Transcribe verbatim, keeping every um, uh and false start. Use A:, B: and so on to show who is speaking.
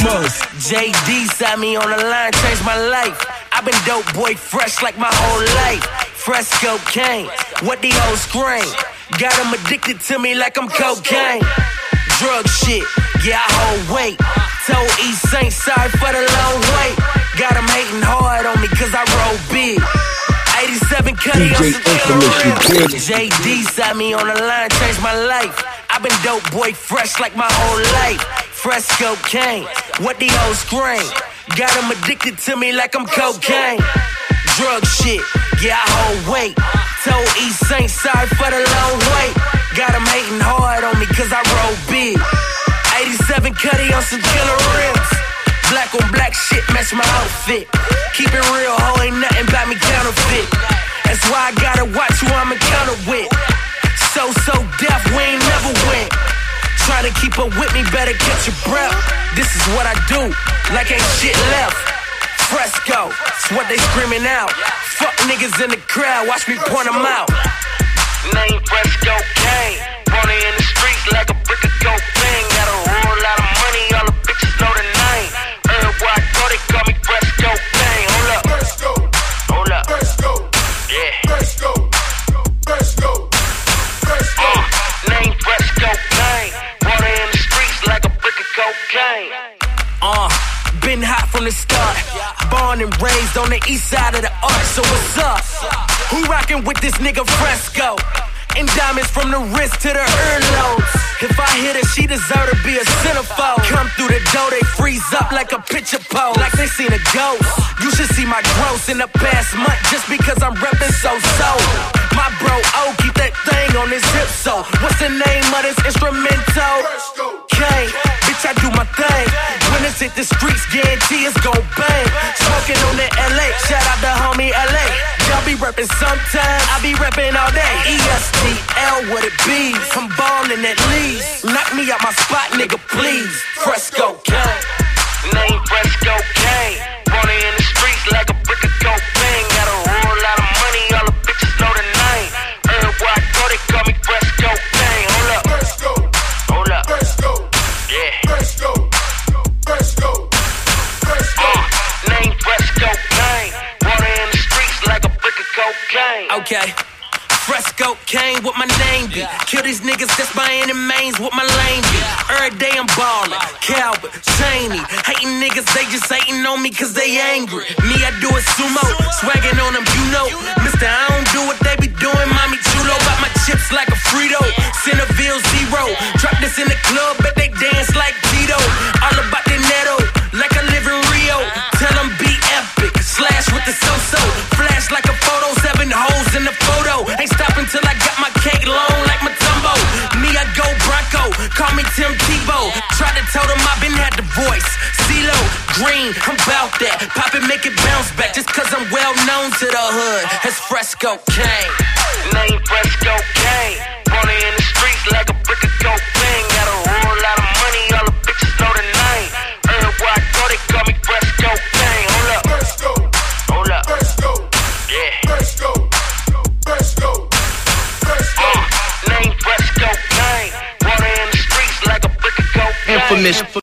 A: Must.
B: J D sat me on the line, changed my life. I've been dope boy fresh like my whole life. Fresh cocaine, what the hoes scream. Got them addicted to me like I'm cocaine. Drug shit, yeah, I hold weight. Told East Saint sorry for the long wait. Got them hating hard on me cause I roll big. eighty-seven Cuddy on some killer rims. J D sat me on the line, changed my life. I've been dope boy fresh like my whole life. Fresh cocaine, what the hoes scream. Got them addicted to me like I'm cocaine. Drug shit, yeah, I hold weight. Told East Saint sorry for the long wait. Got them hating hard on me cause I roll big. eighty-seven Cuddy on some killer rims. Black on black shit match my outfit. Keep it real, ho, ain't nothing about me counterfeit. That's why I gotta watch who I'm encounter with. So, so deaf, we ain't never win. Try to keep up with me, better catch your breath. This is what I do, like ain't shit left. Fresco, it's what they screaming out. Fuck niggas in the crowd, watch me point them out. Name Fresco Kane, born in the streets like a brick of cocaine. Got a whole lot of money, all the bitches know the name. Everywhere I go, they call me Fresco Kane. Hold up,
C: Fresco,
B: hold up,
C: Fresco,
B: yeah.
C: Fresco, Fresco, Fresco.
B: Uh, name Fresco Kane, born in the streets like a brick of cocaine. Uh, been hot from the start. Born and raised on the east side of the arch, so what's up? Who rockin' with this nigga Fresco? And diamonds from the wrist to the earlobes. If I hit her, she deserve to be a centerfold. Come through the door, they freeze up like a picture pose. Like they seen a ghost. You should see my growth in the past month just because I'm reppin' so-so. My bro O, keep that thing on his hip, so what's the name of this instrumental? K, bitch, I do my thing. When it's hit the streets, guarantee it's gon' bang. Smoking on the L A, shout out to homie L A. Y'all be reppin' sometimes, I be reppin' all day. E S T L, what it be? I'm ballin' at least. Knock me out my spot, nigga, please. Fresco Kane, name Fresco Kane. Born in the streets like a brick of cocaine. Got a whole lot of money, all the bitches know the name. Everywhere I go, they call me Fresco Kane. Hold up,
C: Fresco,
B: hold up,
C: Fresco,
B: yeah.
C: Fresco, Fresco, Fresco.
B: Uh, name Fresco Kane. Born in the streets like a brick of cocaine. Okay. Fresco Kane, what my name be. Kill these niggas, that's my enemies, what my lane be. Every day I'm ballin', Calvin, Cheney. Hating niggas, they just hating on me cause they angry. Me, I do it sumo, swaggin' on them, you know. Mister, I don't do what they be doing, mommy chulo. Got my chips like a Frito, Centerville zero. Drop this in the club, but they dance like Tito. All about the netto, like I live in Rio. Tell them be epic, slash with the so-so. Flash like a photo, seven holes in the photo. Ain't stopping till I got my cake long like my Tumbo. Me, I go Bronco, call me Tim Tebow. Try to tell them I been had the voice. CeeLo, Green, I'm bout that. Pop it, make it bounce back. Just cause I'm well known to the hood. That's Fresco Kane. Name Fresco Kane. Born in the streets like a brick of cocaine. Got a whole lot of money, all the bitches know the name. Everywhere I go, they call me Fresco Kane. Hold up,
C: Fresco,
B: hold up,
C: Fresco,
B: yeah.
C: Fresco, Fresco, Fresco.
B: Uh, name Fresco Kane. Born in the streets like a brick of cocaine.
A: Infamous.